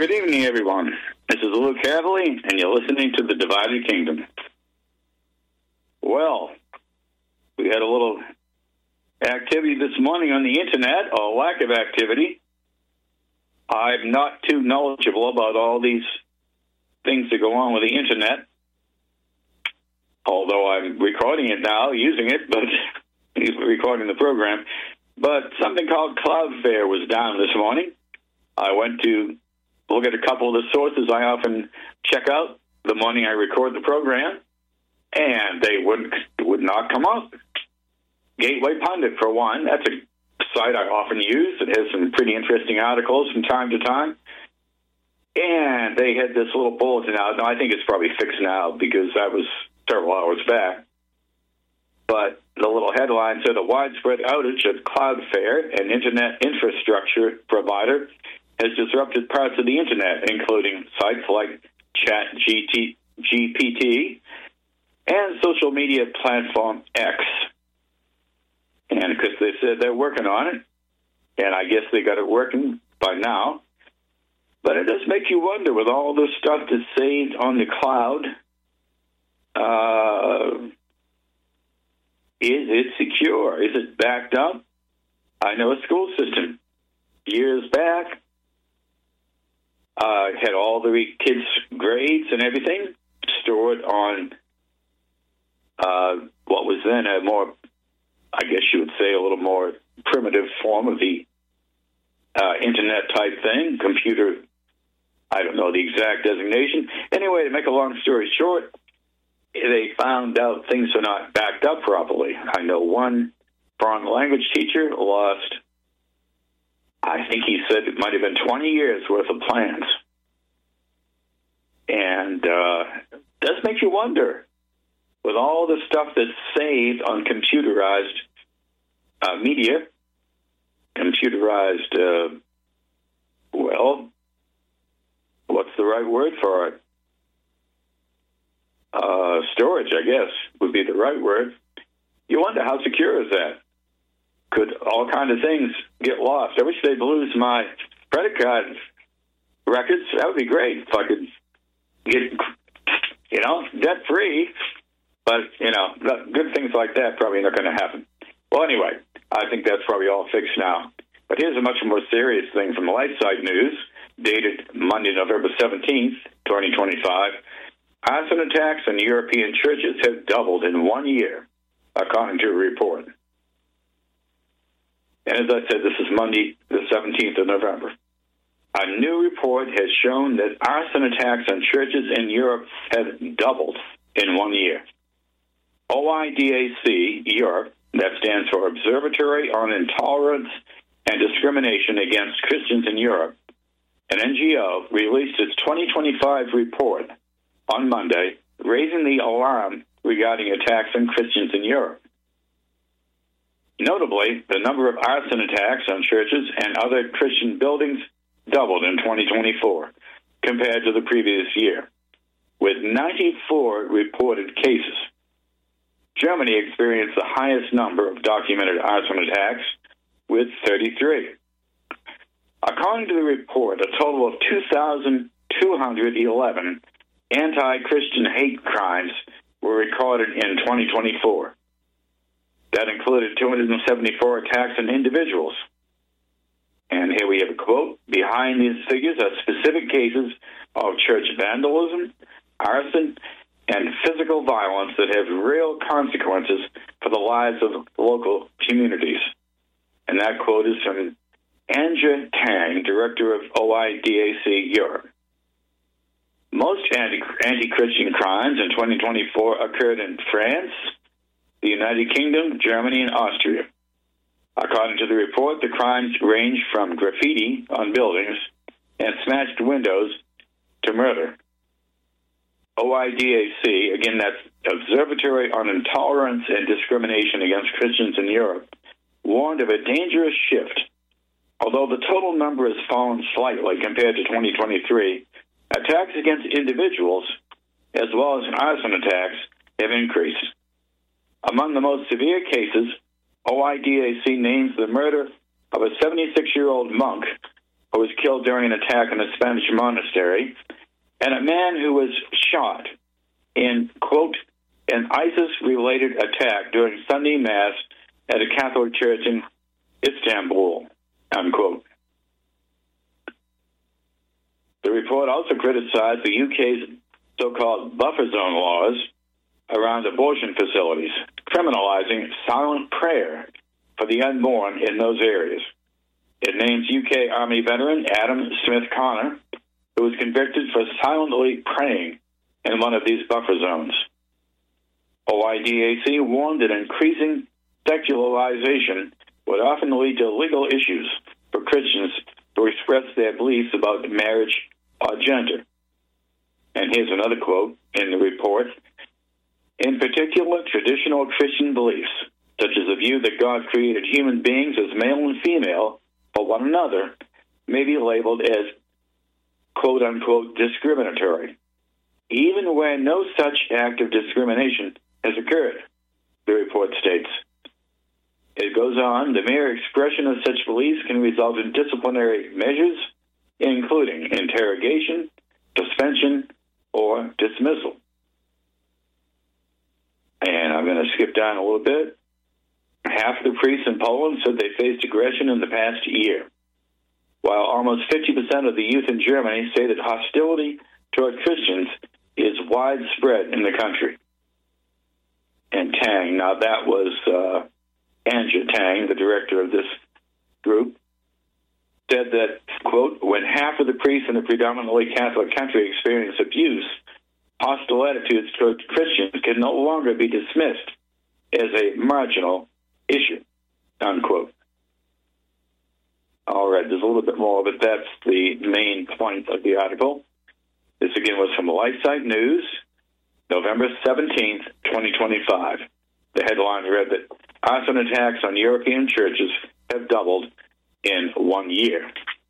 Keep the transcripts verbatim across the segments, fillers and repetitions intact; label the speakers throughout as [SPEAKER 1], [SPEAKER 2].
[SPEAKER 1] good evening, everyone. This is Luke Hadley, and you're listening to The Divided Kingdom. Well, we had a little activity this morning on the internet, or lack of activity. I'm not too knowledgeable about all these things that go on with the internet, although I'm recording it now, using it, but recording the program. But something called Cloudflare was down this morning. I went to look at a couple of the sources I often check out the morning I record the program, and they would, would not come up. Gateway Pundit, for one, that's a site I often use. It has some pretty interesting articles from time to time. And they had this little bulletin out. Now, I think it's probably fixed now because that was several hours back. But the little headline said, a widespread outage at Cloudflare, an internet infrastructure provider, has disrupted parts of the internet, including sites like ChatGPT and social media platform X. And because they said they're working on it, and I guess they got it working by now. But it does make you wonder, with all this stuff that's saved on the cloud, uh, is it secure? Is it backed up? I know a school system years back uh, had all the kids' grades and everything stored on uh, what was then a more, I guess you would say, a little more primitive form of the uh, internet type thing, computer. I don't know the exact designation. Anyway, to make a long story short, they found out things are not backed up properly. I know one foreign language teacher lost, I think he said it might have been twenty years worth of plans. And uh, it does make you wonder, with all the stuff that's saved on computerized uh, media, computerized, uh, well, what's the right word for it? Uh, storage, I guess, would be the right word. You wonder, how secure is that? Could all kinds of things get lost? I wish they'd lose my credit card records. That would be great if I could get, you know, debt-free. But, you know, good things like that probably not going to happen. Well, anyway, I think that's probably all fixed now. But here's a much more serious thing from LightSide News, dated Monday, November seventeenth, twenty twenty-five. Arson attacks in European churches have doubled in one year, according to a report. And as I said, this is Monday, the seventeenth of November. A new report has shown that arson attacks on churches in Europe have doubled in one year. O I D A C, Europe, that stands for Observatory on Intolerance and Discrimination Against Christians in Europe, an N G O, released its twenty twenty-five report on Monday, raising the alarm regarding attacks on Christians in Europe. Notably, the number of arson attacks on churches and other Christian buildings doubled in twenty twenty-four compared to the previous year, with ninety-four reported cases. Germany experienced the highest number of documented arson attacks, with thirty-three. According to the report, a total of two thousand two hundred eleven anti-Christian hate crimes were recorded in twenty twenty-four. That included two hundred seventy-four attacks on individuals. And here we have a quote. Behind these figures are specific cases of church vandalism, arson, and physical violence that have real consequences for the lives of local communities. And that quote is from Anja Tang, director of O I D A C Europe. Most anti- anti-Christian crimes in twenty twenty-four occurred in France, the United Kingdom, Germany, and Austria. According to the report, the crimes range from graffiti on buildings and smashed windows to murder. O I D A C, again, that's Observatory on Intolerance and Discrimination Against Christians in Europe, warned of a dangerous shift. Although the total number has fallen slightly compared to twenty twenty-three, attacks against individuals, as well as arson attacks, have increased. Among the most severe cases, O I D A C names the murder of a seventy-six-year-old monk who was killed during an attack on a Spanish monastery, and a man who was shot in, quote, an ISIS-related attack during Sunday Mass at a Catholic church in Istanbul, unquote. The report also criticized the U K's so-called buffer zone laws around abortion facilities, criminalizing silent prayer for the unborn in those areas. It names U K Army veteran Adam Smith Connor, who was convicted for silently praying in one of these buffer zones. O I D A C warned that increasing secularization would often lead to legal issues for Christians to express their beliefs about marriage or gender. And here's another quote in the report. In particular, traditional Christian beliefs, such as the view that God created human beings as male and female for one another, may be labeled as quote-unquote discriminatory, even where no such act of discrimination has occurred, the report states. It goes on, the mere expression of such beliefs can result in disciplinary measures, including interrogation, suspension, or dismissal. And I'm going to skip down a little bit. Half the priests in Poland said they faced aggression in the past year, while almost fifty percent of the youth in Germany say that hostility toward Christians is widespread in the country. And Tang, now that was uh, Anja Tang, the director of this group, said that, quote, when half of the priests in a predominantly Catholic country experience abuse, hostile attitudes toward Christians can no longer be dismissed as a marginal issue, unquote. All right, there's a little bit more, but that's the main point of the article. This again was from LifeSite News, November seventeenth, twenty twenty-five. The headline read that arson attacks on European churches have doubled in one year.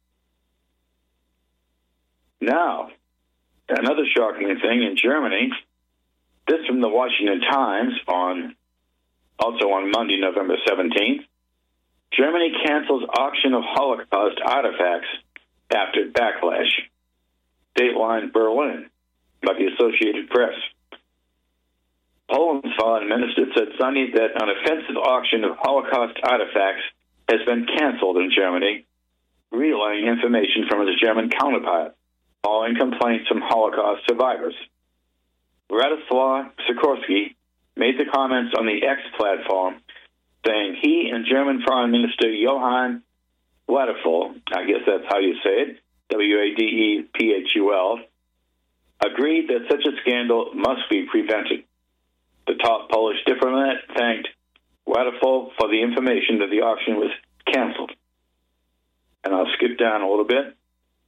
[SPEAKER 1] Now, another shocking thing in Germany, this from the Washington Times on also on Monday, November seventeenth. Germany cancels auction of Holocaust artifacts after backlash. Dateline Berlin, by the Associated Press. Poland's foreign minister said Sunday that an offensive auction of Holocaust artifacts has been canceled in Germany, relaying information from his German counterpart, following complaints from Holocaust survivors. Radoslaw Sikorski made the comments on the X platform, saying he and German Foreign Minister Johann Wadeful, I guess that's how you say it, W A D E P H U L, agreed that such a scandal must be prevented. The top Polish diplomat thanked Wadeful for the information that the auction was canceled. And I'll skip down a little bit.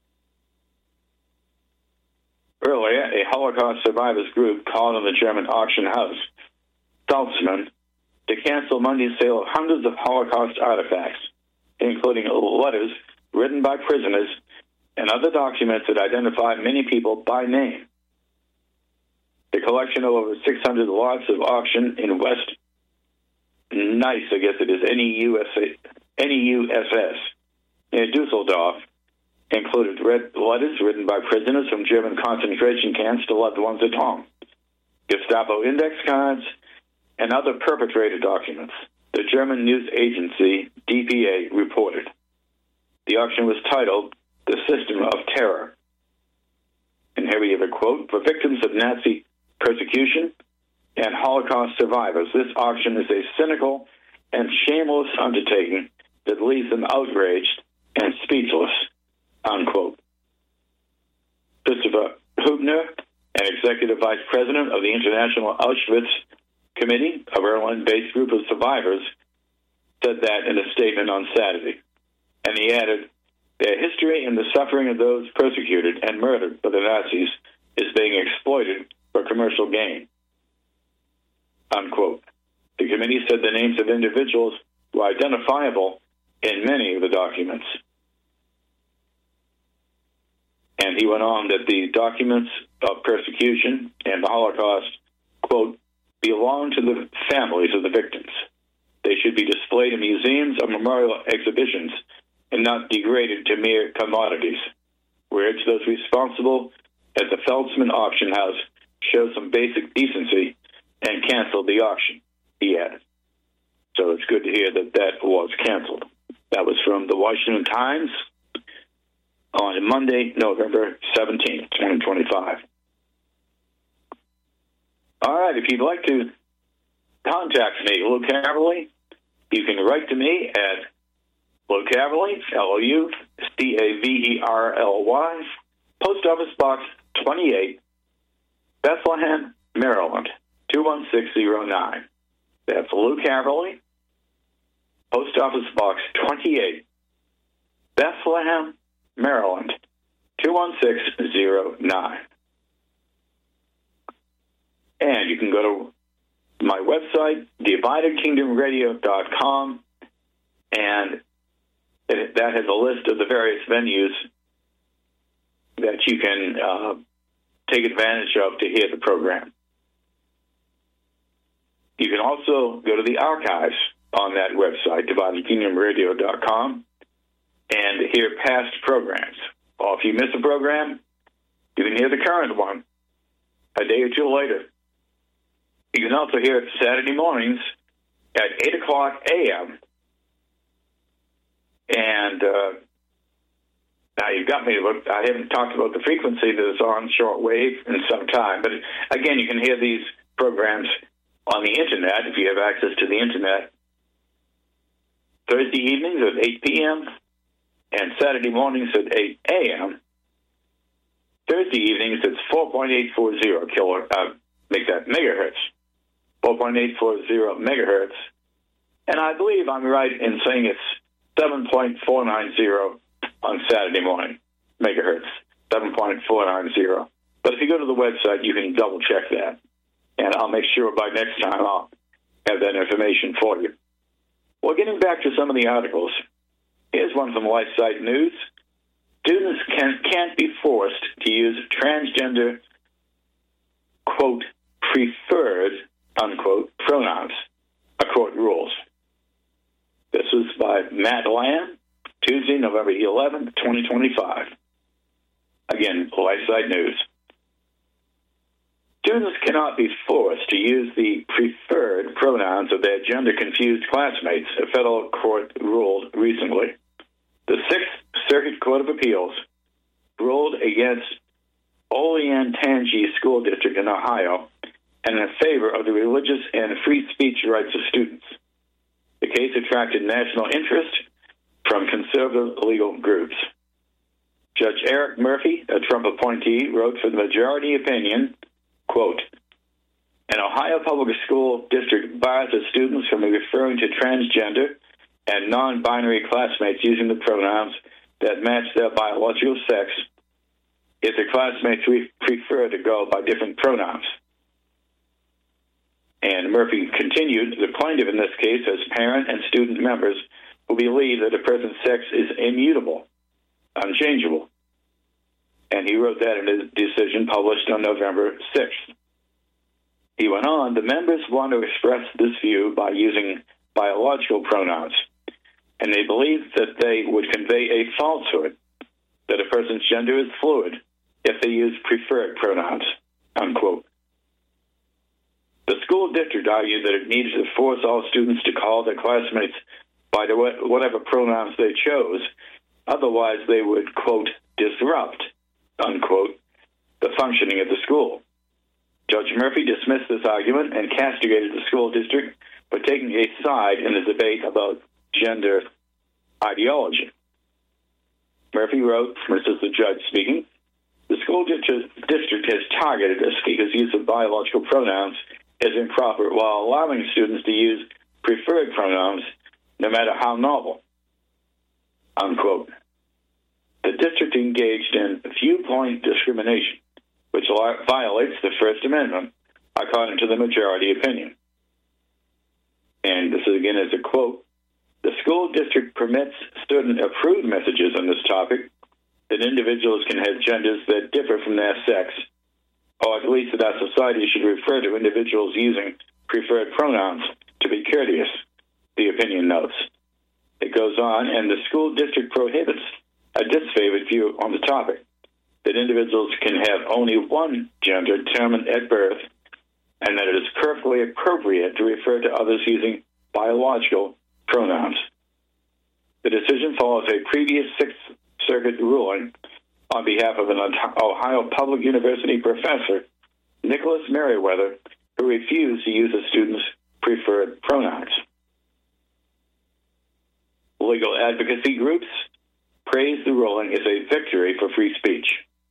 [SPEAKER 1] Earlier, a Holocaust survivors group called on the German auction house, Salzmann, to cancel Monday's sale of hundreds of Holocaust artifacts, including letters written by prisoners and other documents that identify many people by name. The collection of over six hundred lots of auction in West Nice, I guess it is, N E U S S, near Dusseldorf, included red letters written by prisoners from German concentration camps to loved ones at home, Gestapo index cards, and other perpetrator documents, the German news agency D P A reported. The auction was titled The System of Terror. And here we have a quote, for victims of Nazi persecution and Holocaust survivors, this auction is a cynical and shameless undertaking that leaves them outraged and speechless, unquote. Christopher Hubner, an executive vice president of the International Auschwitz Committee, a Berlin-based group of survivors, said that in a statement on Saturday. And he added, their history and the suffering of those persecuted and murdered by the Nazis is being exploited for commercial gain, unquote. The committee said the names of individuals were identifiable in many of the documents. And he went on that the documents of persecution and the Holocaust, quote, belong to the families of the victims. They should be displayed in museums or memorial exhibitions and not degraded to mere commodities. We urge those responsible at the Feldsman Auction House show some basic decency and cancel the auction, he added. So it's good to hear that that was canceled. That was from the Washington Times on Monday, November seventeenth, twenty twenty-five. All right, if you'd like to contact me, Lou Caverly, you can write to me at Lou Caverly, L O U C A V E R L Y, Post Office Box twenty-eight, Bethlehem, Maryland, two one six zero nine. That's Lou Caverly, Post Office Box twenty-eight, Bethlehem, Maryland, two one six zero nine. And you can go to my website, divided kingdom radio dot com, and it, that has a list of the various venues that you can uh, take advantage of to hear the program. You can also go to the archives on that website, divided kingdom radio dot com, and hear past programs. Or if you miss a program, you can hear the current one a day or two later. You can also hear it Saturday mornings at eight o'clock a.m. And uh, now you've got me, I haven't talked about the frequency that is on shortwave in some time. But again, you can hear these programs on the Internet, if you have access to the Internet, Thursday evenings at eight p.m. and Saturday mornings at eight a.m. Thursday evenings, it's four point eight four zero kilo, uh, make that megahertz, four point eight four zero megahertz. And I believe I'm right in saying it's seven point four nine zero on Saturday morning, megahertz, seven point four nine zero. But if you go to the website, you can double check that. And I'll make sure by next time I'll have that information for you. Well, getting back to some of the articles, here's one from LifeSite News. Students can, can't be forced to use transgender, quote, preferred, unquote, pronouns, a court rules. This was by Matt Lamb, Tuesday, November eleventh, twenty twenty-five. Again, LifeSite News. Students cannot be forced to use the preferred pronouns of their gender-confused classmates, a federal court ruled recently. The Sixth Circuit Court of Appeals ruled against Olentangy School District in Ohio and in favor of the religious and free speech rights of students. The case attracted national interest from conservative legal groups. Judge Eric Murphy, a Trump appointee, wrote for the majority opinion, quote, an Ohio public school district bars its students from referring to transgender and non-binary classmates using the pronouns that match their biological sex if the classmates re- prefer to go by different pronouns. And Murphy continued, the plaintiff in this case has parent and student members who believe that a person's sex is immutable, unchangeable. And he wrote that in his decision published on November sixth. He went on, the members want to express this view by using biological pronouns, and they believe that they would convey a falsehood that a person's gender is fluid if they use preferred pronouns, unquote. The school district argued that it needed to force all students to call their classmates by the whatever pronouns they chose, otherwise they would, quote, disrupt, unquote, the functioning of the school. Judge Murphy dismissed this argument and castigated the school district for taking a side in the debate about gender ideology. Murphy wrote, this is the judge speaking, the school district has targeted a speaker's use of biological pronouns as improper while allowing students to use preferred pronouns no matter how novel, unquote. The district engaged in viewpoint discrimination, which violates the First Amendment, according to the majority opinion. And this again is a quote, the school district permits student-approved messages on this topic that individuals can have genders that differ from their sex, or at least that our society should refer to individuals using preferred pronouns to be courteous, the opinion notes. It goes on, and the school district prohibits a disfavored view on the topic, that individuals can have only one gender determined at birth, and that it is perfectly appropriate to refer to others using biological pronouns. The decision follows a previous Sixth Circuit ruling on behalf of an Ohio Public University professor, Nicholas Merriweather, who refused to use a student's preferred pronouns. Legal advocacy groups praise the ruling as a victory for free speech.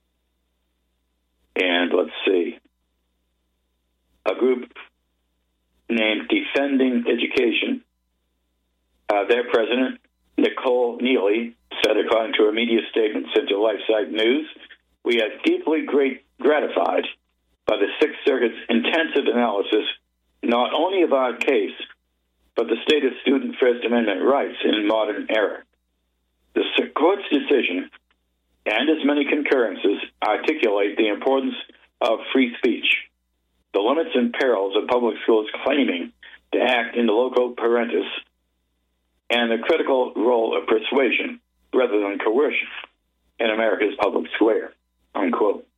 [SPEAKER 1] And let's see. A group named Defending Education, uh, their president, Nicole Neely, said, according to a media statement sent to LifeSite News, "We are deeply great, gratified by the Sixth Circuit's intensive analysis, not only of our case, but the state of student First Amendment rights in modern era. The court's decision and its many concurrences articulate the importance of free speech, the limits and perils of public schools claiming to act in the loco parentis, and the critical role of persuasion rather than coercion in America's public square," unquote.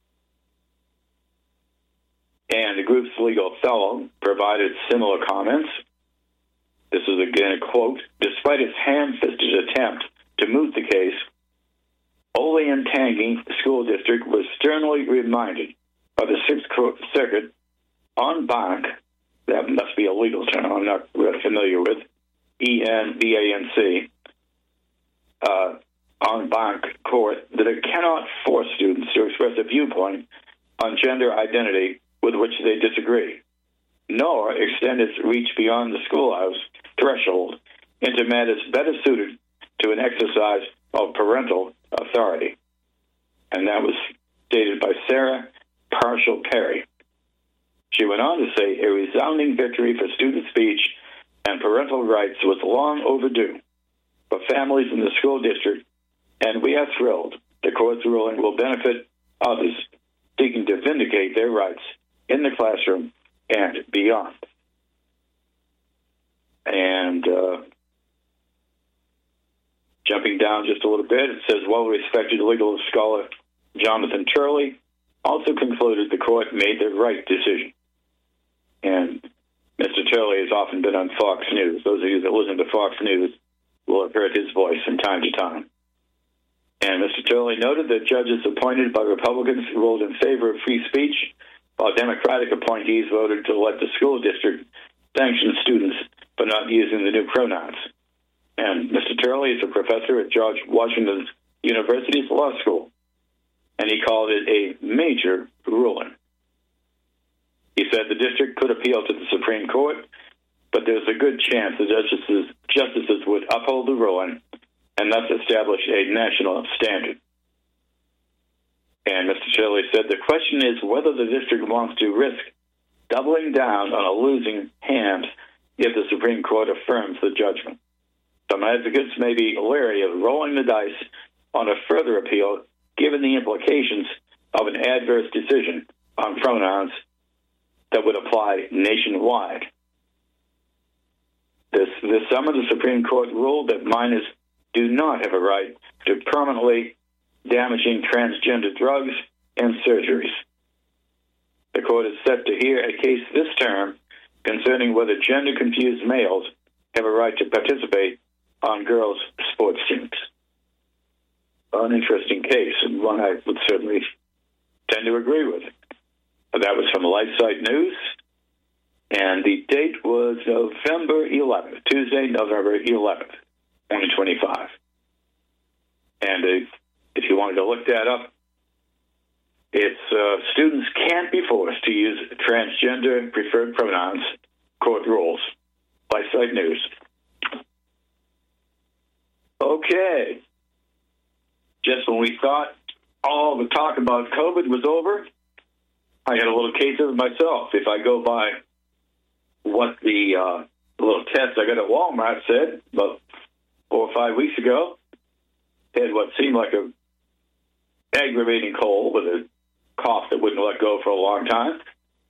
[SPEAKER 1] And the group's legal fellow provided similar comments. This is again a quote: "Despite its ham-fisted attempt to moot the case, Olentangy School District was sternly reminded by the Sixth Circuit en banc," that must be a legal term I'm not really familiar with, E N B A N C, uh, en banc court, that it cannot force students to express a viewpoint on gender identity with which they disagree, nor extend its reach beyond the schoolhouse threshold into matters better suited to an exercise of parental authority. And that was stated by Sarah Parshall Perry. She went on to say, "A resounding victory for student speech and parental rights was long overdue for families in the school district, and we are thrilled the court's ruling will benefit others seeking to vindicate their rights in the classroom and beyond." And uh, jumping down just a little bit, it says, well-respected legal scholar Jonathan Turley also concluded the court made the right decision. And Mister Turley has often been on Fox News. Those of you that listen to Fox News will have heard his voice from time to time. And Mister Turley noted that judges appointed by Republicans ruled in favor of free speech, while Democratic appointees voted to let the school district sanction students for not using the new pronouns. And Mister Turley is a professor at George Washington University's Law School, and he called it a major ruling. He said the district could appeal to the Supreme Court, but there's a good chance the justices, justices would uphold the ruling and thus establish a national standard. And Mister Shirley said the question is whether the district wants to risk doubling down on a losing hand if the Supreme Court affirms the judgment. Some advocates may be leery of rolling the dice on a further appeal, given the implications of an adverse decision on pronouns that would apply nationwide. This, this summer, the Supreme Court ruled that minors do not have a right to permanently damaging transgender drugs and surgeries. The court is set to hear a case this term concerning whether gender-confused males have a right to participate on girls' sports teams. An interesting case, and one I would certainly tend to agree with. That was from LifeSite News, and the date was November eleventh, Tuesday, November eleventh, twenty twenty-five. And if, if you wanted to look that up, it's uh, students can't be forced to use transgender preferred pronouns, court rules. LifeSite News. Okay. Just when we thought all the talk about COVID was over, I had a little case of it myself. If I go by what the uh, little test I got at Walmart said about four or five weeks ago, had what seemed like a aggravating cold with a cough that wouldn't let go for a long time.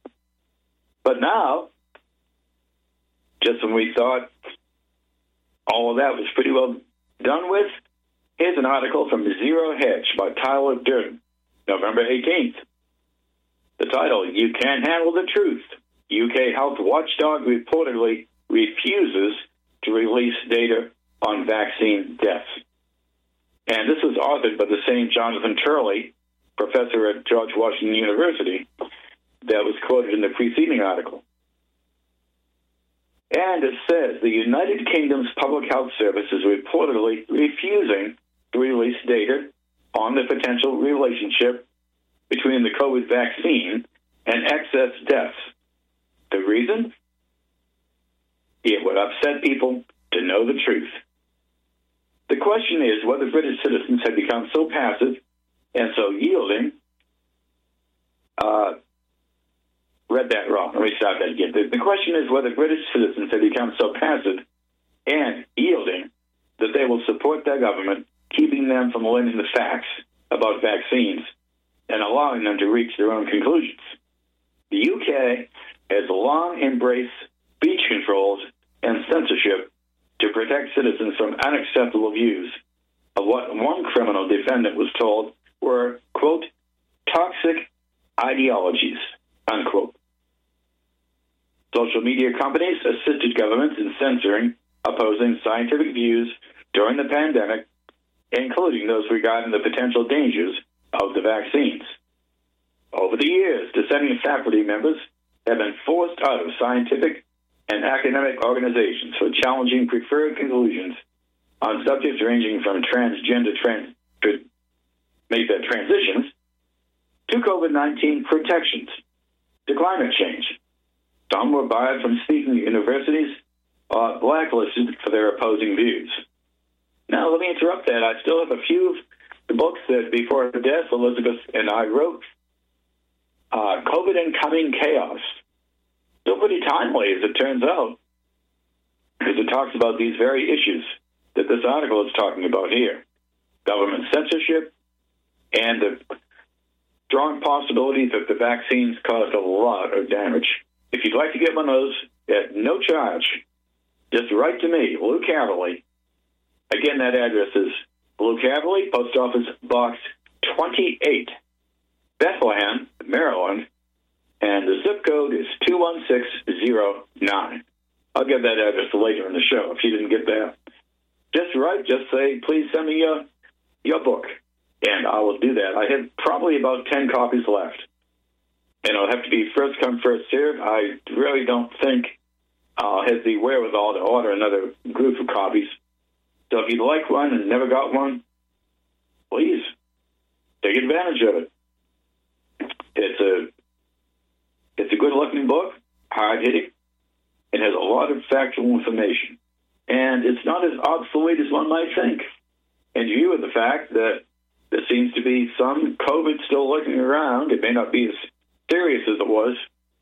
[SPEAKER 1] But now, just when we thought all of that was pretty well done with, here's an article from Zero Hedge by Tyler Durden, November eighteenth. The title, You Can't Handle the Truth. U K health watchdog reportedly refuses to release data on vaccine deaths. And this was authored by the same Jonathan Turley, professor at George Washington University, that was quoted in the preceding article. And it says the United Kingdom's Public Health Service is reportedly refusing to release data on the potential relationship between the COVID vaccine and excess deaths. The reason? It would upset people to know the truth. The question is whether British citizens have become so passive and so yielding. Uh, read that wrong. Let me start that again. The, the question is whether British citizens have become so passive and yielding that they will support their government, keeping them from learning the facts about vaccines and allowing them to reach their own conclusions. The U K has long embraced speech controls and censorship to protect citizens from unacceptable views of what one criminal defendant was told were, quote, toxic ideologies, unquote. Social media companies assisted governments in censoring opposing scientific views during the pandemic, including those regarding the potential dangers of the vaccines. Over the years, dissenting faculty members have been forced out of scientific and academic organizations for challenging preferred conclusions on subjects ranging from transgender trans make that transitions to COVID nineteen protections to climate change. Some were barred from speaking at universities or blacklisted for their opposing views. Now, let me interrupt that. I still have a few of the books that before her death, Elizabeth and I wrote. Uh, COVID and Coming Chaos. Still pretty timely, as it turns out, because it talks about these very issues that this article is talking about here. Government censorship and the strong possibility that the vaccines caused a lot of damage. If you'd like to get one of those at no charge, just write to me, Luke Haverly. Again, that address is Luke Haverly, Post Office Box twenty-eight, Bethlehem, Maryland, and the zip code is two one six zero nine. I'll get that address later in the show if you didn't get that. Just write, just say, please send me your, your book, and I will do that. I have probably about ten copies left, and it'll have to be first come, first served. I really don't think I'll have the wherewithal to order another group of copies. So if you'd like one and never got one, please take advantage of it. It's a it's a good-looking book, hard-hitting. It has a lot of factual information, and it's not as obsolete as one might think. In view of the fact that there seems to be some COVID still lurking around, it may not be as serious as it was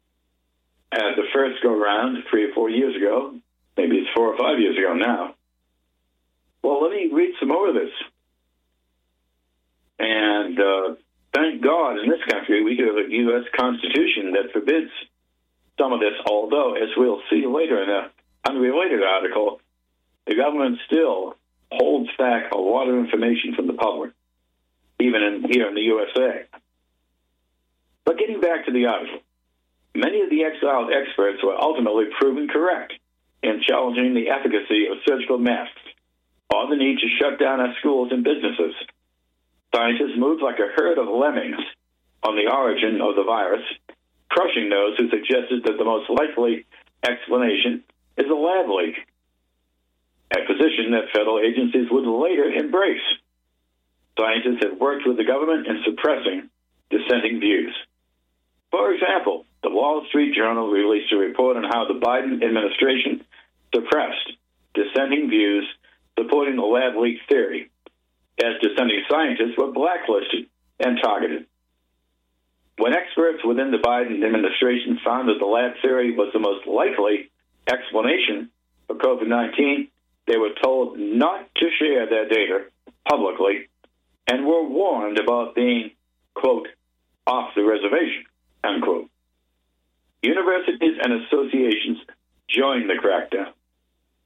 [SPEAKER 1] at the first go-round three or four years ago. Maybe it's four or five years ago now. Well, let me read some more of this. And uh, thank God in this country we have a U S Constitution that forbids some of this, although, as we'll see later in an unrelated article, the government still holds back a lot of information from the public, even in, here in the U S A. But getting back to the article, many of the exiled experts were ultimately proven correct in challenging the efficacy of surgical masks or the need to shut down our schools and businesses. Scientists moved like a herd of lemmings on the origin of the virus, crushing those who suggested that the most likely explanation is a lab leak, a position that federal agencies would later embrace. Scientists have worked with the government in suppressing dissenting views. For example, the Wall Street Journal released a report on how the Biden administration suppressed dissenting views supporting the lab leak theory, as dissenting scientists were blacklisted and targeted. When experts within the Biden administration found that the lab theory was the most likely explanation for COVID nineteen, they were told not to share their data publicly and were warned about being, quote, off the reservation, unquote. Universities and associations joined the crackdown.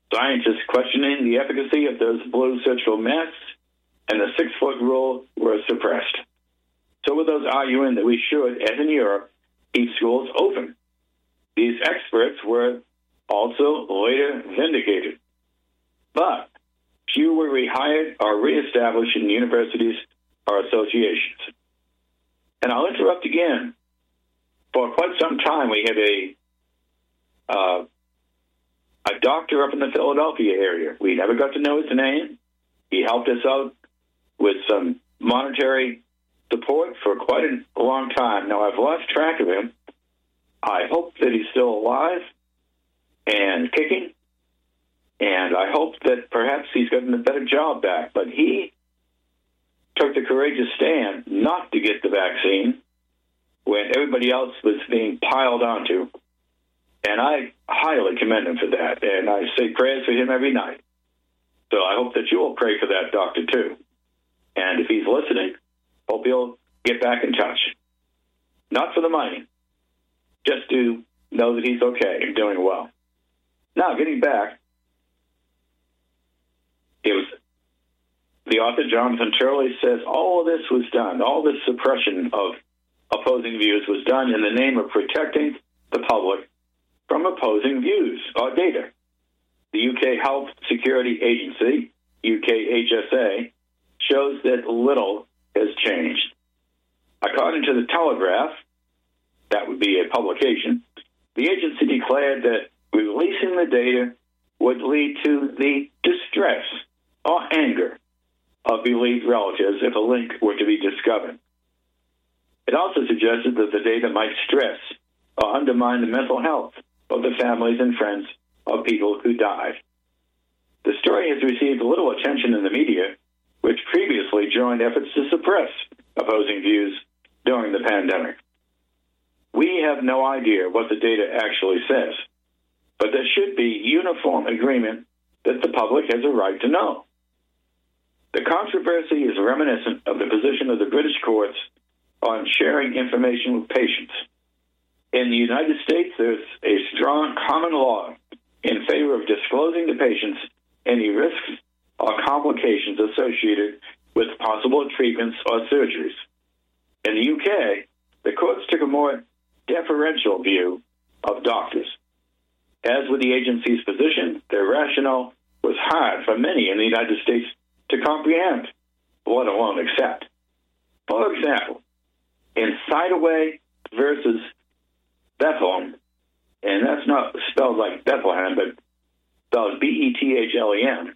[SPEAKER 1] Scientists questioning the efficacy of those blue surgical masks and the six-foot rule were suppressed. So were those arguing that we should, as in Europe, keep schools open. These experts were also later vindicated. But few were rehired or reestablished in universities or associations. And I'll interrupt again. For quite some time, we had a uh, a doctor up in the Philadelphia area. We never got to know his name. He helped us out with some monetary support for quite a long time. Now, I've lost track of him. I hope that he's still alive and kicking, and I hope that perhaps he's gotten a better job back. But he took the courageous stand not to get the vaccine when everybody else was being piled onto, and I highly commend him for that, and I say prayers for him every night. So I hope that you will pray for that doctor, too. And if he's listening, hope he'll get back in touch. Not for the money, just to know that he's okay and doing well. Now, getting back, it was the author, Jonathan Turley, says all of this was done, all this suppression of opposing views was done in the name of protecting the public from opposing views or data. The U K Health Security Agency, U K H S A, shows that little has changed. According to the Telegraph, that would be a publication, the agency declared that releasing the data would lead to the distress or anger of believed relatives if a link were to be discovered. It also suggested that the data might stress or undermine the mental health of the families and friends of people who died. The story has received little attention in the media, which previously joined efforts to suppress opposing views during the pandemic. We have no idea what the data actually says, but there should be uniform agreement that the public has a right to know. The controversy is reminiscent of the position of the British courts on sharing information with patients. In the United States, there's a strong common law in favor of disclosing to patients any risks or complications associated with possible treatments or surgeries. In the U K, the courts took a more deferential view of doctors. As with the agency's position, their rationale was hard for many in the United States to comprehend, let alone accept. For example, in Sidaway versus Bethlehem, and that's not spelled like Bethlehem, but spelled B E T H L E M,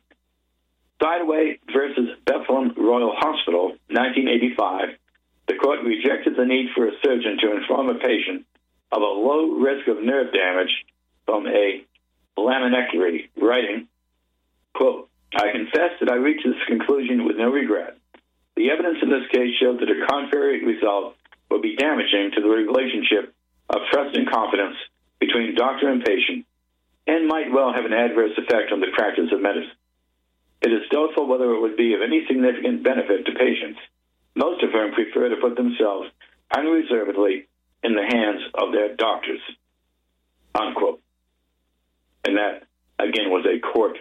[SPEAKER 1] Sidaway versus Bethlehem Royal Hospital, nineteen eighty-five, the court rejected the need for a surgeon to inform a patient of a low risk of nerve damage from a laminectomy, writing, quote, I confess that I reached this conclusion with no regret. The evidence in this case showed that a contrary result would be damaging to the relationship of trust and confidence between doctor and patient and might well have an adverse effect on the practice of medicine. It is doubtful whether it would be of any significant benefit to patients, most of whom prefer to put themselves unreservedly in the hands of their doctors, unquote. And that, again, was a court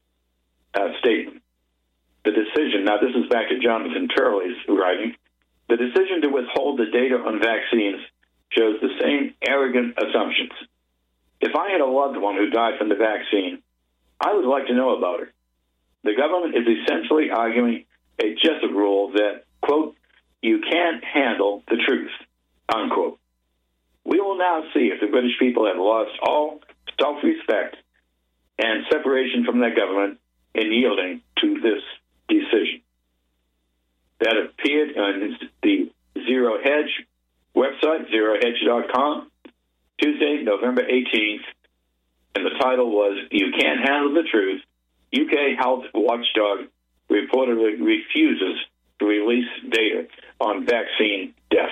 [SPEAKER 1] uh, statement. The decision, now this is back to Jonathan Turley's writing, the decision to withhold the data on vaccines shows the same arrogant assumptions. If I had a loved one who died from the vaccine, I would like to know about it. The government is essentially arguing a Jessup rule that, quote, you can't handle the truth, unquote. We will now see if the British people have lost all self-respect and separation from their government in yielding to this decision. That appeared on the Zero Hedge website, zero hedge dot com, Tuesday, November eighteenth, and the title was, You Can't Handle the Truth. U K health watchdog reportedly refuses to release data on vaccine deaths.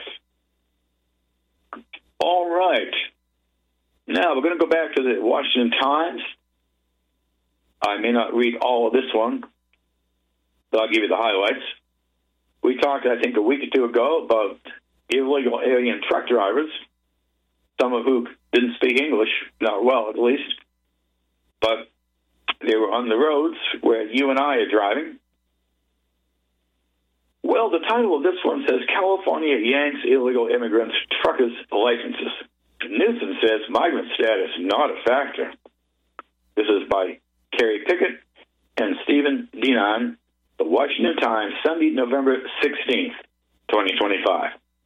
[SPEAKER 1] All right. Now, we're going to go back to the Washington Times. I may not read all of this one, but I'll give you the highlights. We talked, I think, a week or two ago about illegal alien truck drivers, some of whom didn't speak English, not well at least, but They were on the roads where you and I are driving. Well, the title of this one says, California yanks illegal immigrants' truckers' licenses. Newsom says migrant status not a factor. This is by Kerry Pickett and Stephen Dinan, The Washington Times, Sunday, November sixteenth, twenty twenty-five.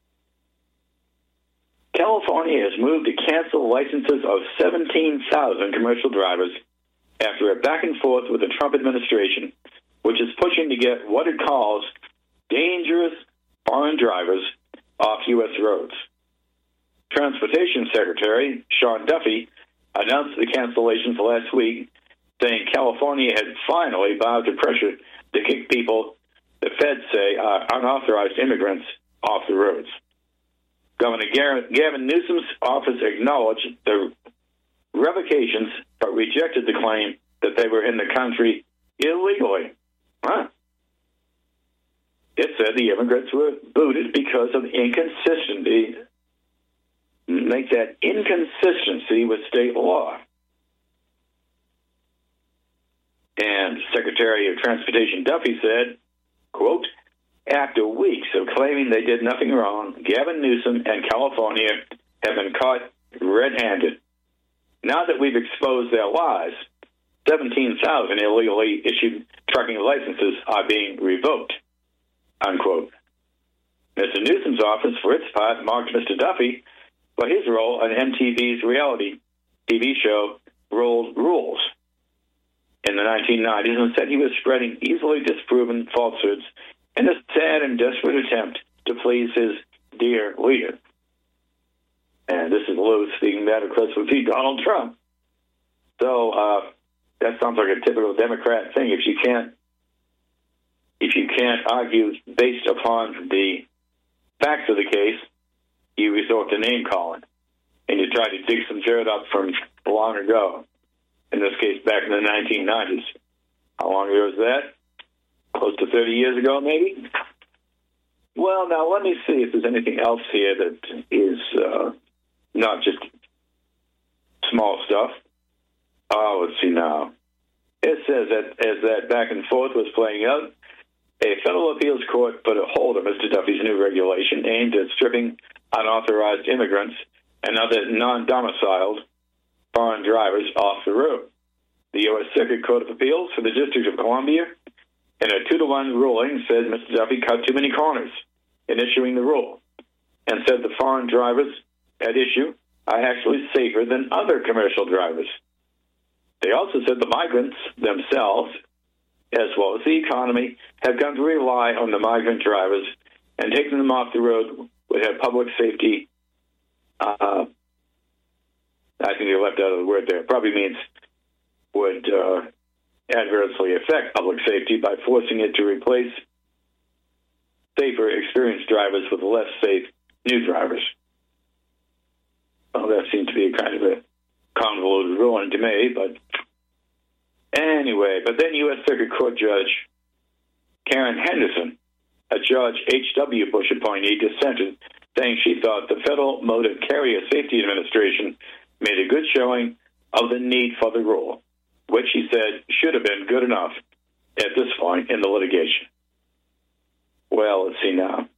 [SPEAKER 1] California has moved to cancel licenses of seventeen thousand commercial drivers after a back and forth with the Trump administration, which is pushing to get what it calls dangerous foreign drivers off U S roads. Transportation Secretary Sean Duffy announced the cancellations last week, saying California had finally bowed to pressure to kick people the feds say are unauthorized immigrants off the roads. Governor Gavin Newsom's office acknowledged the revocations, but rejected the claim that they were in the country illegally. Huh? It said the immigrants were booted because of inconsistency. Make that inconsistency with state law. And Secretary of Transportation Duffy said, quote, after weeks of claiming they did nothing wrong, Gavin Newsom and California have been caught red-handed. Now that we've exposed their lies, seventeen thousand illegally issued trucking licenses are being revoked, unquote. Mister Newsom's office, for its part, marked Mister Duffy for his role on M T V's reality T V show, Rolled Rules, in the nineteen nineties, and said he was spreading easily disproven falsehoods in a sad and desperate attempt to please his dear leader. And this is Lou speaking that, of course, would be Donald Trump. So uh, that sounds like a typical Democrat thing. If you can't, if you can't argue based upon the facts of the case, you resort to name calling, and you try to dig some dirt up from long ago. In this case, back in the nineteen nineties. How long ago was that? Close to thirty years ago, maybe? Well, now let me see if there's anything else here that is uh, not just small stuff. Oh, let's see now. It says that as that back and forth was playing out, a federal appeals court put a hold on Mister Duffy's new regulation aimed at stripping unauthorized immigrants and other non-domiciled foreign drivers off the road. The U S Circuit Court of Appeals for the District of Columbia, in a two to one ruling, said Mister Duffy cut too many corners in issuing the rule, and said the foreign drivers at issue are actually safer than other commercial drivers. They also said the migrants themselves, as well as the economy, have come to rely on the migrant drivers, and taking them off the road would have public safety. Uh, I think they left out of the word there. It probably means would uh, adversely affect public safety by forcing it to replace safer, experienced drivers with less safe new drivers. Well, that seems to be a kind of a convoluted ruling to me, but anyway. But then U S Circuit Court Judge Karen Henderson, a George H W. Bush appointee, dissented, saying she thought the Federal Motor Carrier Safety Administration made a good showing of the need for the rule, which she said should have been good enough at this point in the litigation. Well, let's see now.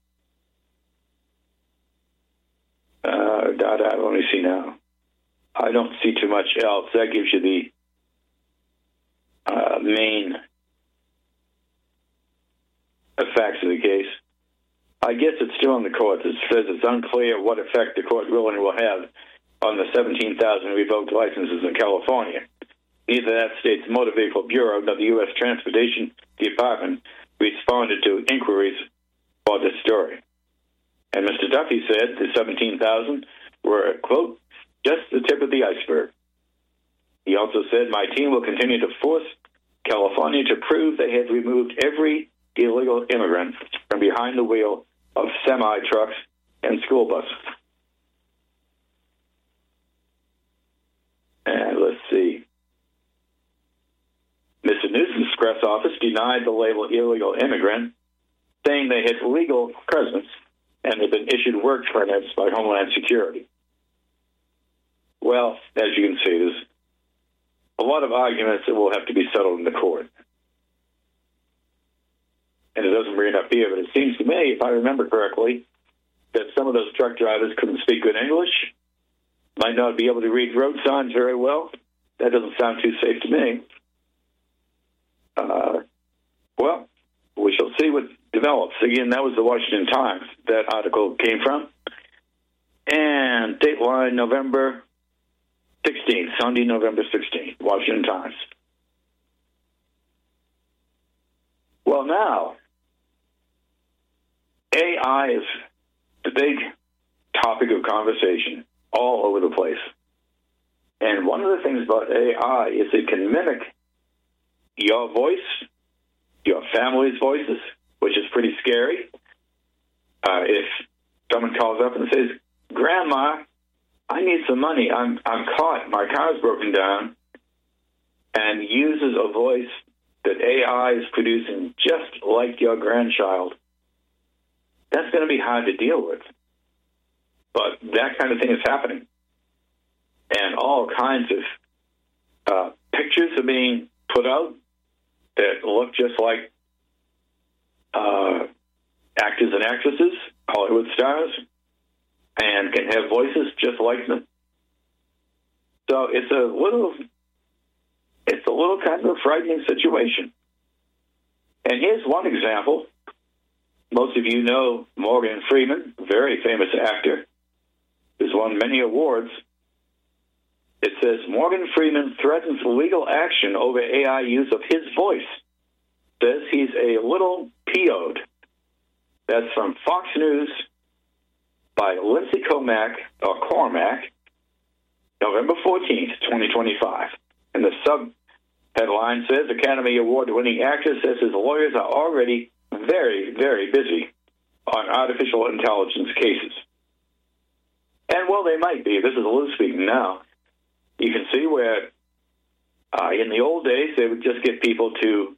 [SPEAKER 1] Uh, da, da, let me see now. I don't see too much else. That gives you the uh, main facts of the case. I guess it's still in the courts. It says it's unclear what effect the court ruling will have on the seventeen thousand revoked licenses in California. Neither that state's Motor Vehicle Bureau nor the U S Transportation Department responded to inquiries for this story. And Mister Duffy said the seventeen thousand were, quote, just the tip of the iceberg. He also said, my team will continue to force California to prove they have removed every illegal immigrant from behind the wheel of semi-trucks and school buses. And let's see. Mister Newsom's press office denied the label illegal immigrant, saying they had legal presence and had been issued work permits by Homeland Security. Well, as you can see, there's a lot of arguments that will have to be settled in the court. And it doesn't bring it up here, but it seems to me, if I remember correctly, that some of those truck drivers couldn't speak good English, might not be able to read road signs very well. That doesn't sound too safe to me. Uh, well, we shall see what develops. Again, that was the Washington Times that article came from. And Dateline, November sixteenth, Sunday, November sixteenth, Washington Times. Well, now, A I is the big topic of conversation all over the place. And one of the things about A I is it can mimic your voice, your family's voices, which is pretty scary. Uh, if someone calls up and says, Grandma, I need some money. I'm I'm caught. My car's broken down, and uses a voice that A I is producing just like your grandchild. That's going to be hard to deal with. But that kind of thing is happening. And all kinds of uh, pictures are being put out that look just like uh, actors and actresses, Hollywood stars, and can have voices just like them. So it's a little, it's a little kind of a frightening situation. And here's one example. Most of you know Morgan Freeman, very famous actor, who's won many awards. It says, Morgan Freeman threatens legal action over A I use of his voice. Says he's a little P O'd. That's from Fox News by Lindsay Cormack, or Cormack, November fourteenth, twenty twenty-five. And the sub-headline says, Academy Award-winning actor says his lawyers are already very, very busy on artificial intelligence cases. And, well, they might be. This is Lou speaking now. You can see where uh, in the old days they would just get people to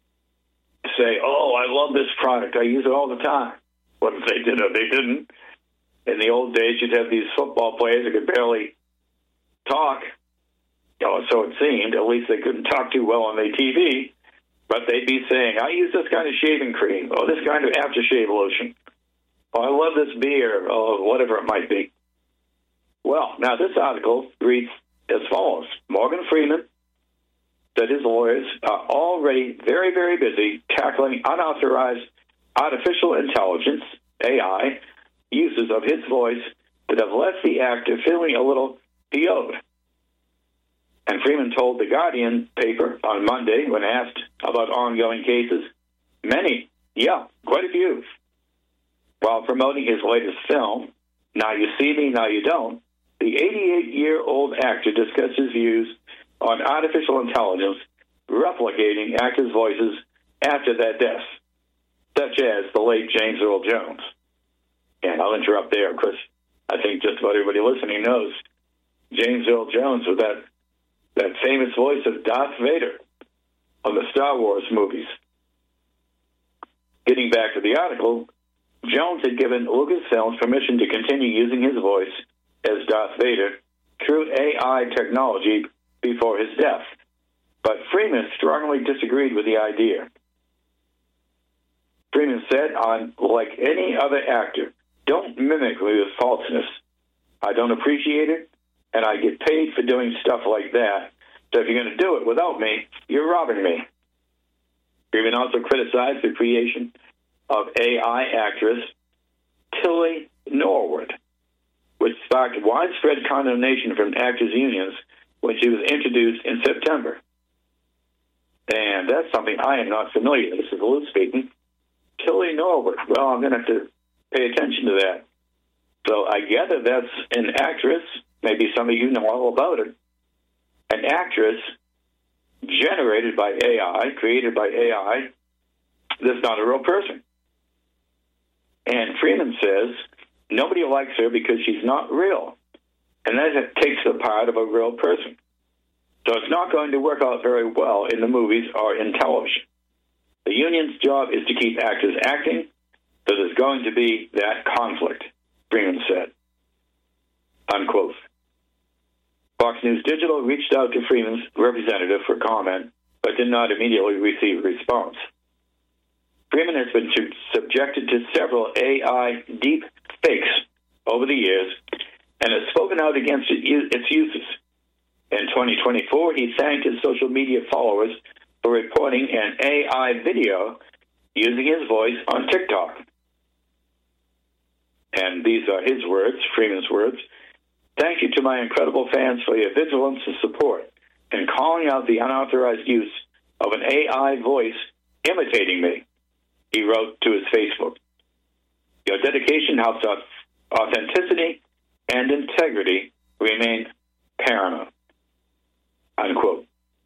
[SPEAKER 1] say, oh, I love this product. I use it all the time. Whether they did or they didn't. In the old days, you'd have these football players that could barely talk. Oh, so it seemed. At least they couldn't talk too well on their T V. But they'd be saying, I use this kind of shaving cream, or this kind of aftershave lotion, or I love this beer, or whatever it might be. Well, now this article reads as follows. Morgan Freeman said his lawyers are already very, very busy tackling unauthorized artificial intelligence, A I, uses of his voice that have left the actor feeling a little P O'd. And Freeman told The Guardian paper on Monday, when asked about ongoing cases, many, yeah, quite a few. While promoting his latest film, Now You See Me, Now You Don't, the eighty-eight-year-old actor discussed his views on artificial intelligence replicating actors' voices after their deaths, such as the late James Earl Jones. And I'll interrupt there, because I think just about everybody listening knows James Earl Jones with that, that famous voice of Darth Vader of the Star Wars movies. Getting back to the article, Jones had given Lucasfilms permission to continue using his voice as Darth Vader through A I technology before his death. But Freeman strongly disagreed with the idea. Freeman said, I'm like any other actor. Don't mimic me with falseness. I don't appreciate it, and I get paid for doing stuff like that. So if you're going to do it without me, you're robbing me. Freeman also criticized the creation of A I actress Tilly Norwood, which sparked widespread condemnation from actors' unions when she was introduced in September. And that's something I am not familiar with. This is Lou speaking. Tilly Norwood. Well, I'm going to have to pay attention to that. So I gather that's an actress. Maybe some of you know all about it. An actress generated by A I, created by A I, that's not a real person. And Freeman says nobody likes her because she's not real. And that takes the part of a real person. So it's not going to work out very well in the movies or in television. The union's job is to keep actors acting, so there's going to be that conflict, Freeman said. Unquote. Fox News Digital reached out to Freeman's representative for comment, but did not immediately receive a response. Freeman has been subjected to several A I deep fakes over the years and has spoken out against its uses. In twenty twenty-four, he thanked his social media followers for reporting an A I video using his voice on TikTok. And these are his words, Freeman's words. "Thank you to my incredible fans for your vigilance and support in calling out the unauthorized use of an A I voice imitating me," he wrote to his Facebook. "Your dedication helps us authenticity and integrity remain paramount," unquote.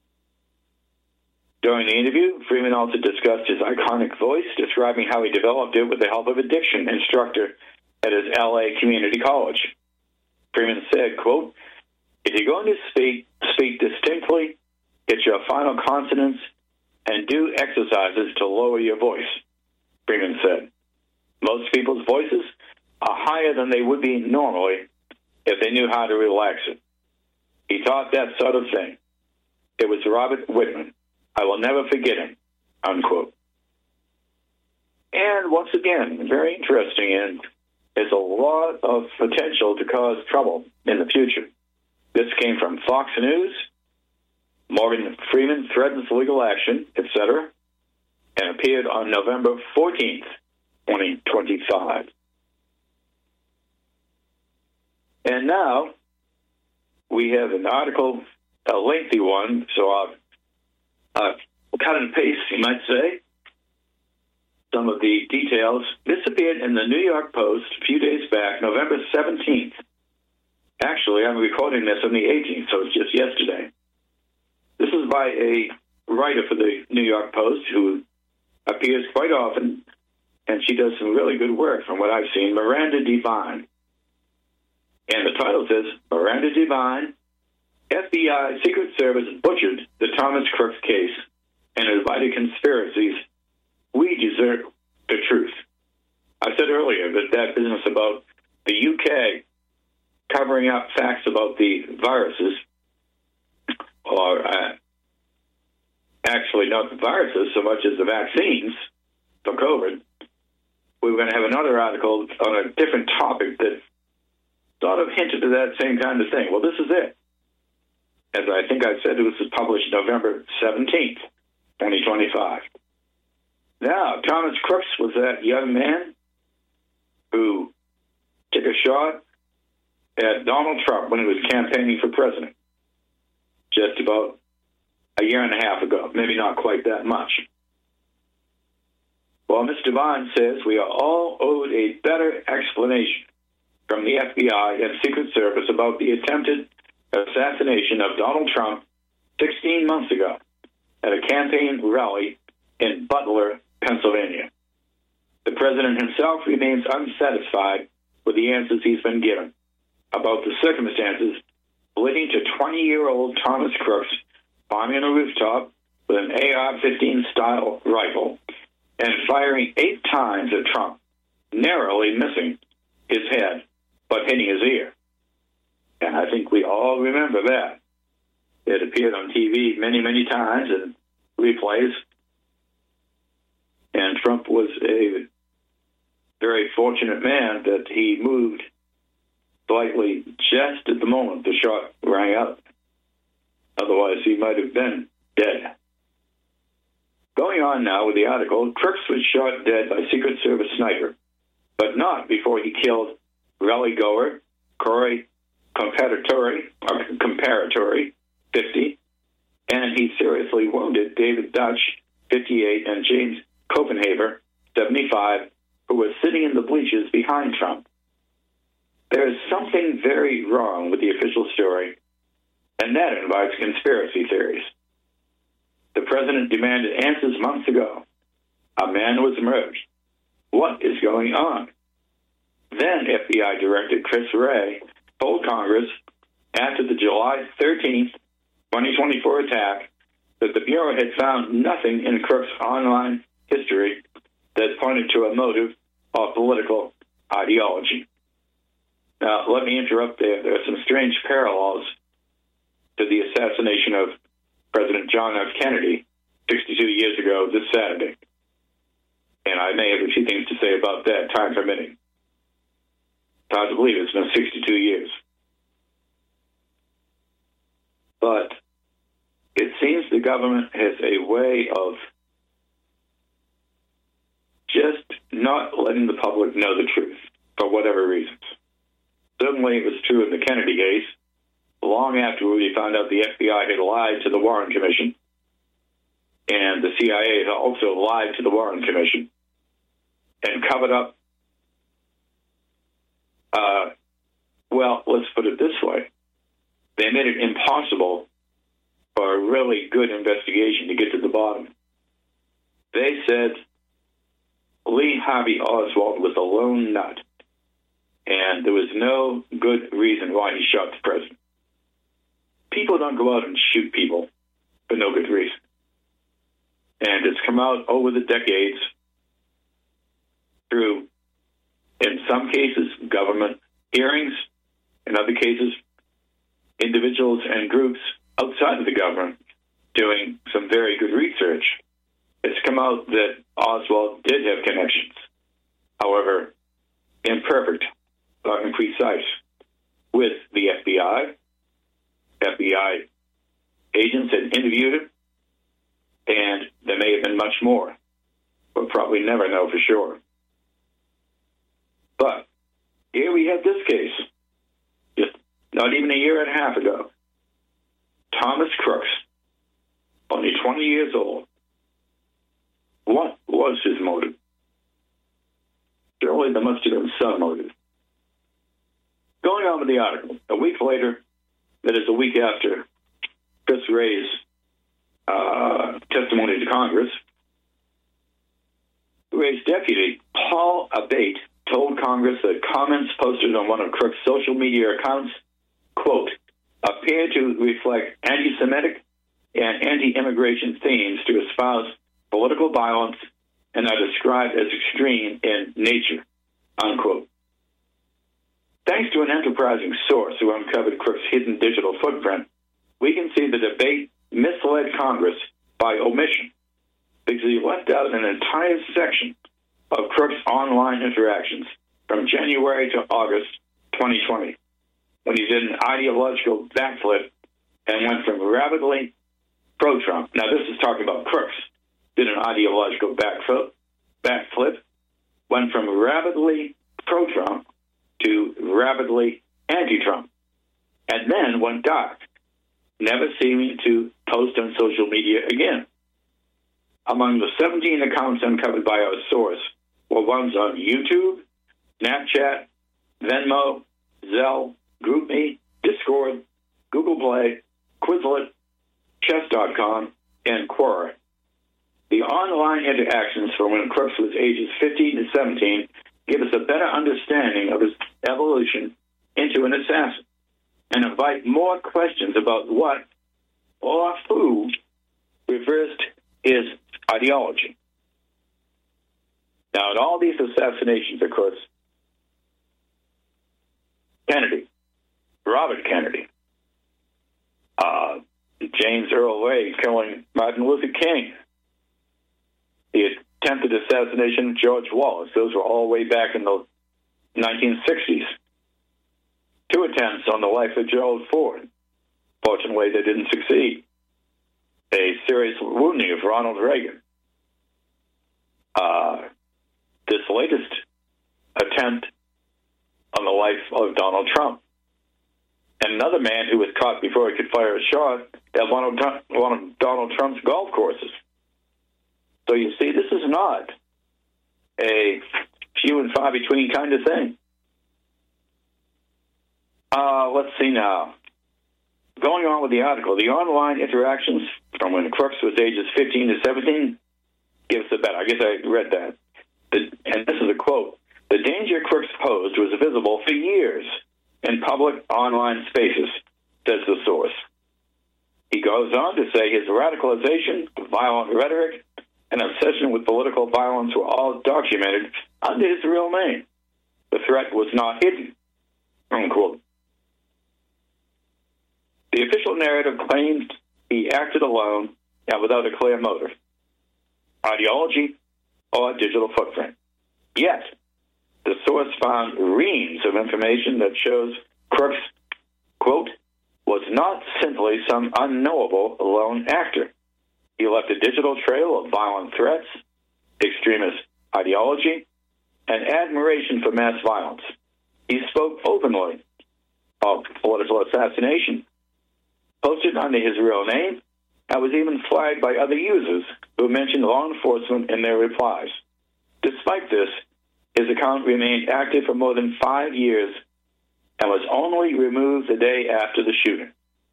[SPEAKER 1] During the interview, Freeman also discussed his iconic voice, describing how he developed it with the help of a diction instructor at his L A community college. Freeman said, quote, "If you're going to speak, speak distinctly, get your final consonants, and do exercises to lower your voice," Freeman said. "Most people's voices are higher than they would be normally if they knew how to relax it. He taught that sort of thing. It was Robert Whitman. I will never forget him," unquote. And once again, very interesting, and there's a lot of potential to cause trouble in the future. This came from Fox News. Morgan Freeman threatens legal action, et cetera, and appeared on November fourteenth, twenty twenty-five. And now we have an article, a lengthy one, so I'll, I'll cut and paste, you might say, some of the details. This appeared in the New York Post a few days back, November seventeenth. Actually, I'm recording this on the eighteenth, so it's just yesterday. This is by a writer for the New York Post who appears quite often, and she does some really good work from what I've seen, Miranda Devine. And the title says, "Miranda Devine, F B I Secret Service butchered the Thomas Crooks case and invited conspiracies. We deserve the truth." I said earlier that that business about the U K covering up facts about the viruses, or uh, actually not the viruses so much as the vaccines for COVID. We were going to have another article on a different topic that sort of hinted to that same kind of thing. Well, this is it. As I think I said, it was published November seventeenth, twenty twenty-five. Now, Thomas Crooks was that young man who took a shot at Donald Trump when he was campaigning for president just about a year and a half ago, maybe not quite that much. Well, Miz Devine says we are all owed a better explanation from the F B I and Secret Service about the attempted assassination of Donald Trump sixteen months ago at a campaign rally in Butler, Pennsylvania. The president himself remains unsatisfied with the answers he's been given about the circumstances leading to twenty-year-old Thomas Crooks climbing on a rooftop with an A R fifteen style rifle and firing eight times at Trump, narrowly missing his head but hitting his ear. And I think we all remember that. It appeared on T V many, many times in replays. And Trump was a very fortunate man that he moved slightly just at the moment the shot rang out. Otherwise, he might have been dead. Going on now with the article, Crooks was shot dead by Secret Service sniper, but not before he killed rally goer Corey Comparatori, or Comparatori, fifty, and he seriously wounded David Dutch, fifty-eight, and James Copenhaver, seventy-five, who were sitting in the bleachers behind Trump. There is something very wrong with the official story, and that invites conspiracy theories. The president demanded answers months ago. A man was murdered. What is going on? Then F B I Director Chris Wray told Congress after the July thirteenth, twenty twenty-four attack that the Bureau had found nothing in Crooks' online history that pointed to a motive or political ideology. Now, let me interrupt there. There are some strange parallels to the assassination of President John F. Kennedy sixty-two years ago this Saturday. And I may have a few things to say about that, time permitting. It's hard to believe it's been sixty-two years. But it seems the government has a way of just not letting the public know the truth for whatever reasons. Certainly it was true in the Kennedy case, long after we found out the F B I had lied to the Warren Commission, and the C I A had also lied to the Warren Commission and covered up, uh, well, let's put it this way. They made it impossible for a really good investigation to get to the bottom. They said Lee Harvey Oswald was a lone nut, and there was no good reason why he shot the president. People don't go out and shoot people for no good reason. And it's come out over the decades through, in some cases, government hearings, in other cases, individuals and groups outside of the government doing some very good research. It's come out that Oswald did have connections, however, imperfect, not imprecise, with the F B I. F B I agents had interviewed him, and there may have been much more. We'll probably never know for sure. But here we have this case, just not even a year and a half ago. Thomas Crooks, only twenty years old. What was his motive? Surely there must have been some motive. Going on with the article, a week later, that is a week after Chris Wray's uh, testimony to Congress, Wray's deputy, Paul Abate, told Congress that comments posted on one of Crook's social media accounts, quote, appear to reflect anti-Semitic and anti-immigration themes to espouse political violence and are described as extreme in nature, unquote. Thanks to an enterprising source who uncovered Crook's hidden digital footprint, we can see the debate misled Congress by omission because he left out an entire section of Crook's online interactions from January to August twenty twenty, when he did an ideological backflip and went from rabidly pro-Trump. Now, this is talking about Crooks. Did an ideological backflip, backflip, went from rabidly pro-Trump to rabidly anti-Trump, and then went dark, never seeming to post on social media again. Among the seventeen accounts uncovered by our source were ones on YouTube, Snapchat, Venmo, Zelle, GroupMe, Discord, Google Play, Quizlet, Chess dot com, and Quora. The online interactions from when Crooks was ages fifteen to seventeen give us a better understanding of his evolution into an assassin and invite more questions about what or who reversed his ideology. Now, in all these assassinations, of course, Kennedy, Robert Kennedy, uh, James Earl Ray killing Martin Luther King, the attempted assassination of George Wallace, those were all way back in the nineteen sixties. Two attempts on the life of Gerald Ford. Fortunately, they didn't succeed. A serious wounding of Ronald Reagan. Uh, this latest attempt on the life of Donald Trump. And another man who was caught before he could fire a shot at one of, one of Donald Trump's golf courses. So you see, this is not a few and far between kind of thing. Uh, let's see now. Going on with the article, the online interactions from when Crooks was ages fifteen to seventeen gives a better. I guess I read that. The, and this is a quote. The danger Crooks posed was visible for years in public online spaces, says the source. He goes on to say his radicalization, violent rhetoric, and obsession with political violence were all documented under his real name. The threat was not hidden, unquote. The official narrative claims he acted alone and without a clear motive, ideology, or digital footprint. Yet, the source found reams of information that shows Crooks, quote, was not simply some unknowable lone actor. He left a digital trail of violent threats, extremist ideology, and admiration for mass violence. He spoke openly of political assassination, posted under his real name, and was even flagged by other users who mentioned law enforcement in their replies. Despite this, his account remained active for more than five years and was only removed the day after the shooting.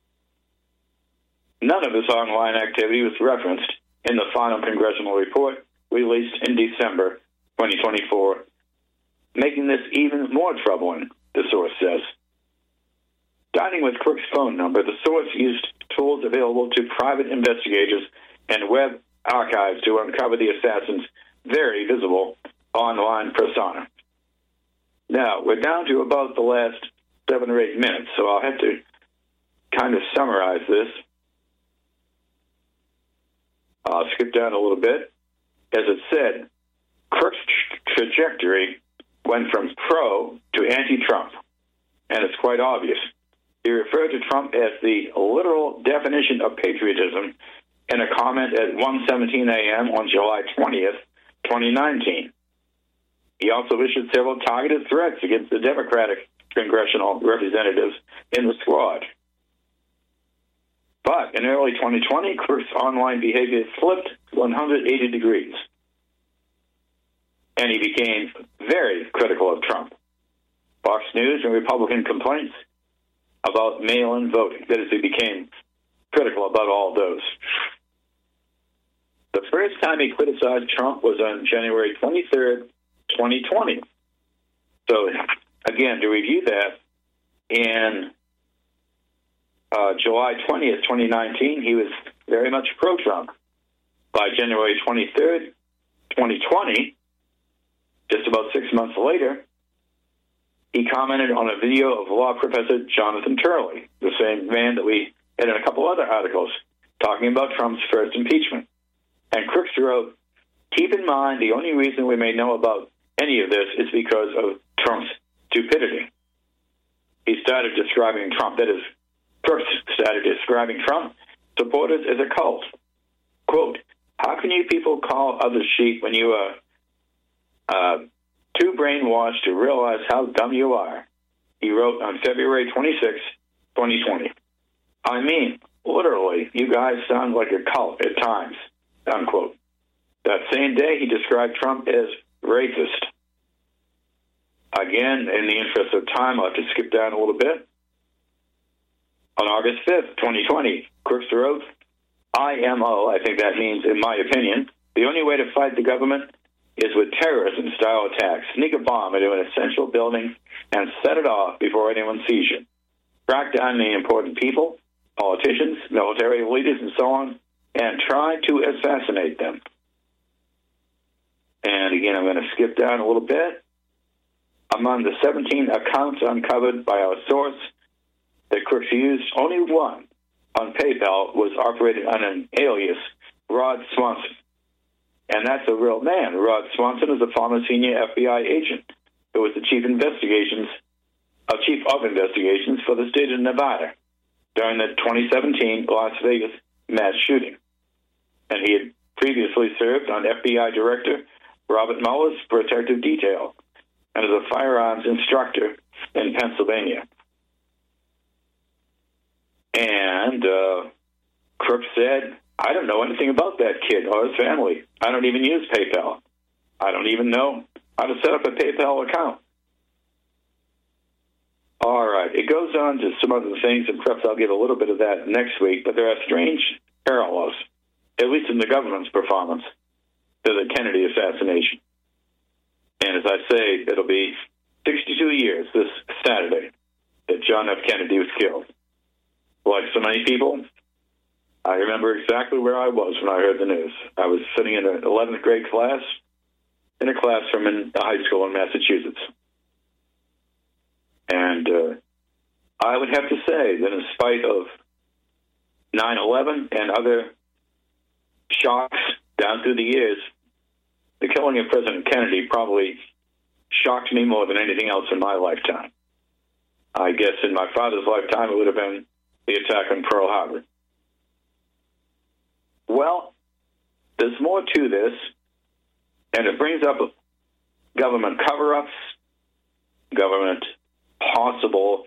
[SPEAKER 1] None of his online activity was referenced in the final congressional report released in December twenty twenty-four, making this even more troubling, the source says. Starting with Crook's phone number, the source used tools available to private investigators and web archives to uncover the assassin's very visible online persona. Now, we're down to about the last seven or eight minutes, so I'll have to kind of summarize this. I'll skip down a little bit. As it said, Crook's tra- trajectory went from pro to anti-Trump, and it's quite obvious. He referred to Trump as the literal definition of patriotism in a comment at one seventeen a.m. on July twentieth, twenty nineteen. He also issued several targeted threats against the Democratic congressional representatives in the squad. But in early twenty twenty, Crook's online behavior flipped one hundred eighty degrees, and he became very critical of Trump. Fox News and Republican complaints about mail-in voting. That is, he became critical about all those. The first time he criticized Trump was on January twenty-third, twenty twenty. So, again, to review that, in uh, July twentieth, twenty nineteen, he was very much pro-Trump. By January twenty-third, twenty twenty, just about six months later, he commented on a video of law professor Jonathan Turley, the same man that we had in a couple other articles, talking about Trump's first impeachment. And Crooks wrote, "Keep in mind the only reason we may know about any of this is because of Trump's stupidity." He started describing Trump, that is, Crooks started describing Trump supporters as a cult. Quote, "How can you people call others sheep when you are uh, too brainwashed to realize how dumb you are?" He wrote on February twenty-sixth, twenty twenty. "I mean, literally, you guys sound like a cult at times," unquote. That same day, he described Trump as racist. Again, in the interest of time, I'll have to skip down a little bit. On August fifth, twenty twenty, Crooks wrote, "I M O, I think that means, in my opinion, the only way to fight the government is with terrorism-style attacks. Sneak a bomb into an essential building and set it off before anyone sees you. Track down the important people, politicians, military leaders, and so on, and try to assassinate them." And again, I'm going to skip down a little bit. Among the seventeen accounts uncovered by our source that Crooks used, only one on PayPal was operated on an alias, Rod Swanson. And that's a real man. Rod Swanson is a former senior F B I agent who was the chief investigations, uh, chief of investigations for the state of Nevada during the twenty seventeen Las Vegas mass shooting. And he had previously served on F B I Director Robert Mueller's protective detail and as a firearms instructor in Pennsylvania. And uh, Crooks said, "I don't know anything about that kid or his family. I don't even use PayPal. I don't even know how to set up a PayPal account." All right, it goes on to some other things, and perhaps I'll give a little bit of that next week, but there are strange parallels, at least in the government's performance, to the Kennedy assassination. And as I say, it'll be sixty-two years this Saturday that John F. Kennedy was killed. Like so many people, I remember exactly where I was when I heard the news. I was sitting in an eleventh grade class, in a classroom in a high school in Massachusetts. And uh, I would have to say that in spite of nine eleven and other shocks down through the years, the killing of President Kennedy probably shocked me more than anything else in my lifetime. I guess in my father's lifetime, it would have been the attack on Pearl Harbor. Well, there's more to this, and it brings up government cover-ups, government possible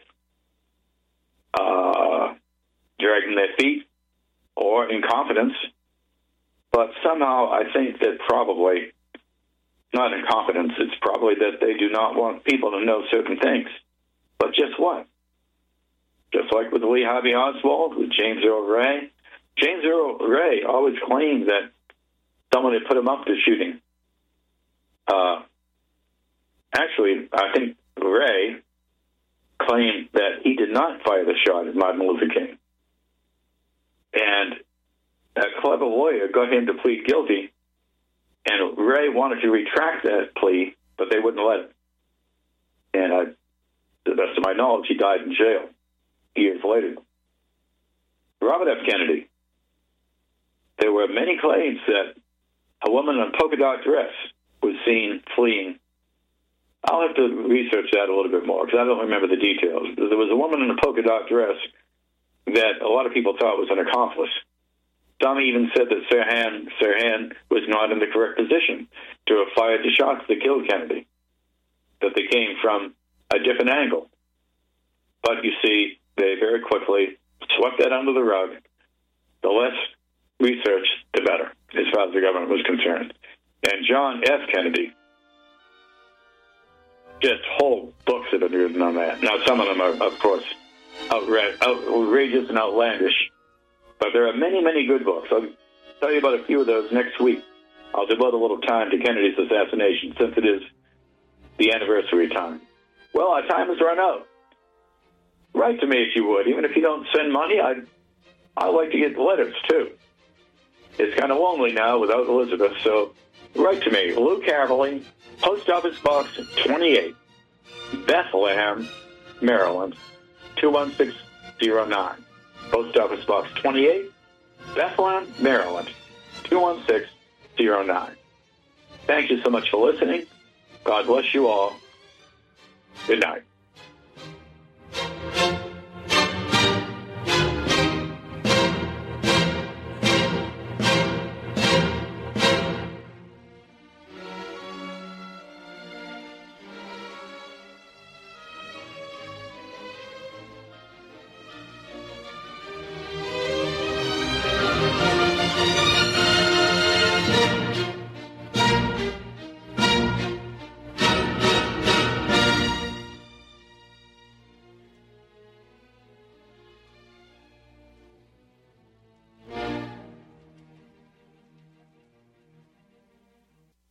[SPEAKER 1] uh, dragging their feet, or incompetence. But somehow I think that probably, not incompetence, it's probably that they do not want people to know certain things. But just what? Just like with Lee Harvey Oswald, with James Earl Ray. James Earl Ray always claimed that someone had put him up to shooting. Uh, actually, I think Ray claimed that he did not fire the shot at Martin Luther King. And a clever lawyer got him to plead guilty, and Ray wanted to retract that plea, but they wouldn't let him. And I, to the best of my knowledge, he died in jail years later. Robert F. Kennedy. There were many claims that a woman in a polka dot dress was seen fleeing. I'll have to research that a little bit more because I don't remember the details. There was a woman in a polka dot dress that a lot of people thought was an accomplice. Some even said that Sirhan, Sirhan was not in the correct position to have fired the shots that killed Kennedy, that they came from a different angle. But you see, they very quickly swept that under the rug. The less research, the better, as far as the government was concerned. And John F. Kennedy, just whole books that have been written on that. Now, some of them are, of course, outra- outrageous and outlandish, but there are many, many good books. I'll tell you about a few of those next week. I'll devote a little time to Kennedy's assassination since it is the anniversary time. Well, our time has run out. Write to me if you would. Even if you don't send money, I'd, I'd like to get letters, too. It's kind of lonely now without Elizabeth, so write to me. Lou Caverly, Post Office Box twenty-eight, Bethlehem, Maryland, two one six zero nine. Post Office Box twenty-eight, Bethlehem, Maryland, two one six zero nine. Thank you so much for listening. God bless you all. Good night.